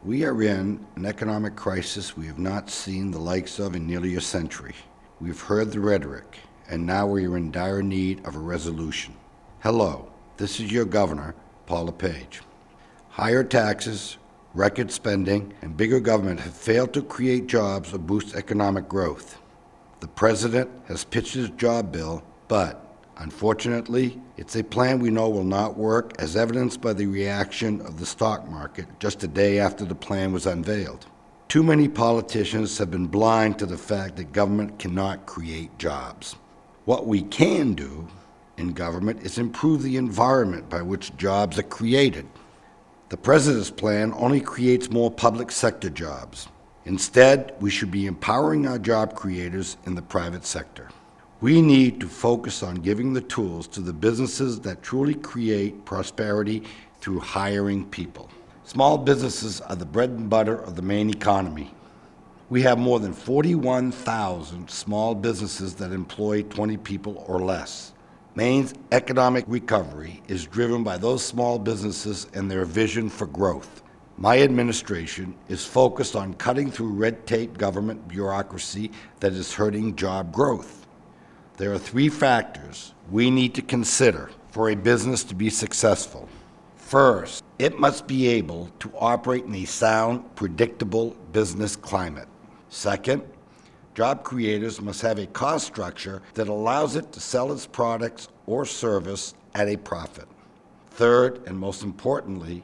We are in an economic crisis we have not seen the likes of in nearly a century. We've heard the rhetoric, and now we are in dire need of a resolution. Hello, this is your governor, Paul LePage. Higher taxes, record spending, and bigger government have failed to create jobs or boost economic growth. The president has pitched his job bill, but unfortunately, it's a plan we know will not work, as evidenced by the reaction of the stock market just a day after the plan was unveiled. Too many politicians have been blind to the fact that government cannot create jobs. What we can do in government is improve the environment by which jobs are created. The president's plan only creates more public sector jobs. Instead, we should be empowering our job creators in the private sector. We need to focus on giving the tools to the businesses that truly create prosperity through hiring people. Small businesses are the bread and butter of the Maine economy. We have more than 41,000 small businesses that employ 20 people or less. Maine's economic recovery is driven by those small businesses and their vision for growth. My administration is focused on cutting through red tape government bureaucracy that is hurting job growth. There are three factors we need to consider for a business to be successful. First, it must be able to operate in a sound, predictable business climate. Second, job creators must have a cost structure that allows it to sell its products or service at a profit. Third, and most importantly,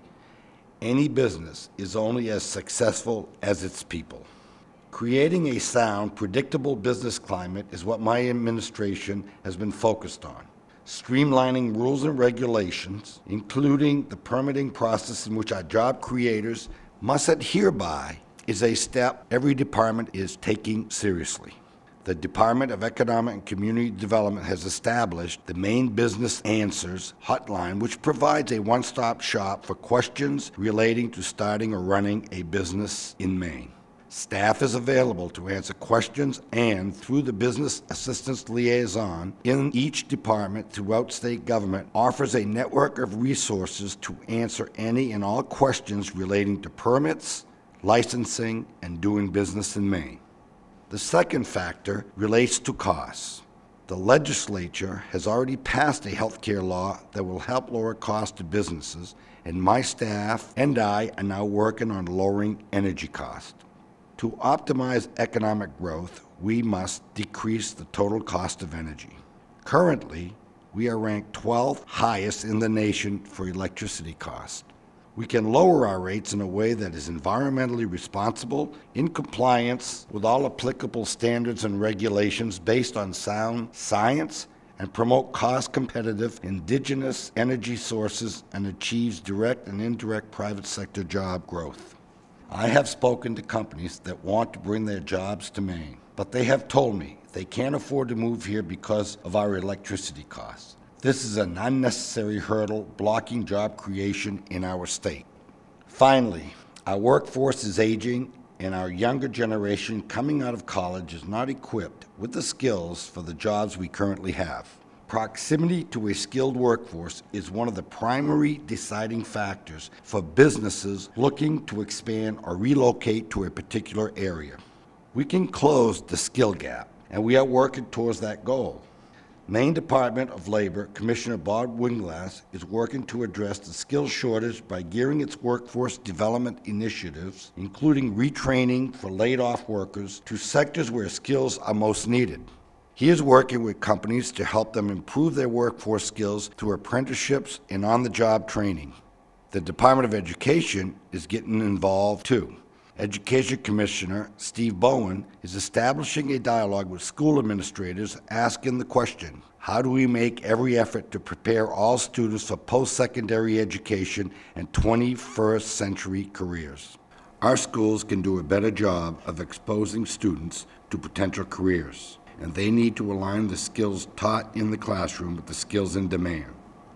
any business is only as successful as its people. Creating a sound, predictable business climate is what my administration has been focused on. Streamlining rules and regulations, including the permitting process in which our job creators must adhere by, is a step every department is taking seriously. The Department of Economic and Community Development has established the Maine Business Answers hotline, which provides a one-stop shop for questions relating to starting or running a business in Maine. Staff is available to answer questions, and through the Business Assistance Liaison in each department throughout state government offers a network of resources to answer any and all questions relating to permits, licensing, and doing business in Maine. The second factor relates to costs. The legislature has already passed a health care law that will help lower costs to businesses, and my staff and I are now working on lowering energy costs. To optimize economic growth, we must decrease the total cost of energy. Currently, we are ranked 12th highest in the nation for electricity cost. We can lower our rates in a way that is environmentally responsible, in compliance with all applicable standards and regulations based on sound science, and promote cost-competitive indigenous energy sources and achieves direct and indirect private sector job growth. I have spoken to companies that want to bring their jobs to Maine, but they have told me they can't afford to move here because of our electricity costs. This is an unnecessary hurdle blocking job creation in our state. Finally, our workforce is aging, and our younger generation coming out of college is not equipped with the skills for the jobs we currently have. Proximity to a skilled workforce is one of the primary deciding factors for businesses looking to expand or relocate to a particular area. We can close the skill gap, and we are working towards that goal. Maine Department of Labor Commissioner Bob Winglass is working to address the skills shortage by gearing its workforce development initiatives, including retraining for laid-off workers, to sectors where skills are most needed. He is working with companies to help them improve their workforce skills through apprenticeships and on-the-job training. The Department of Education is getting involved too. Education Commissioner Steve Bowen is establishing a dialogue with school administrators asking the question, how do we make every effort to prepare all students for post-secondary education and 21st century careers? Our schools can do a better job of exposing students to potential careers, and they need to align the skills taught in the classroom with the skills in demand.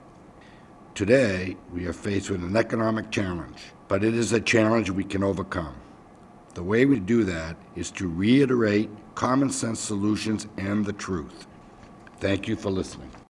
Today, we are faced with an economic challenge, but it is a challenge we can overcome. The way we do that is to reiterate common sense solutions and the truth. Thank you for listening.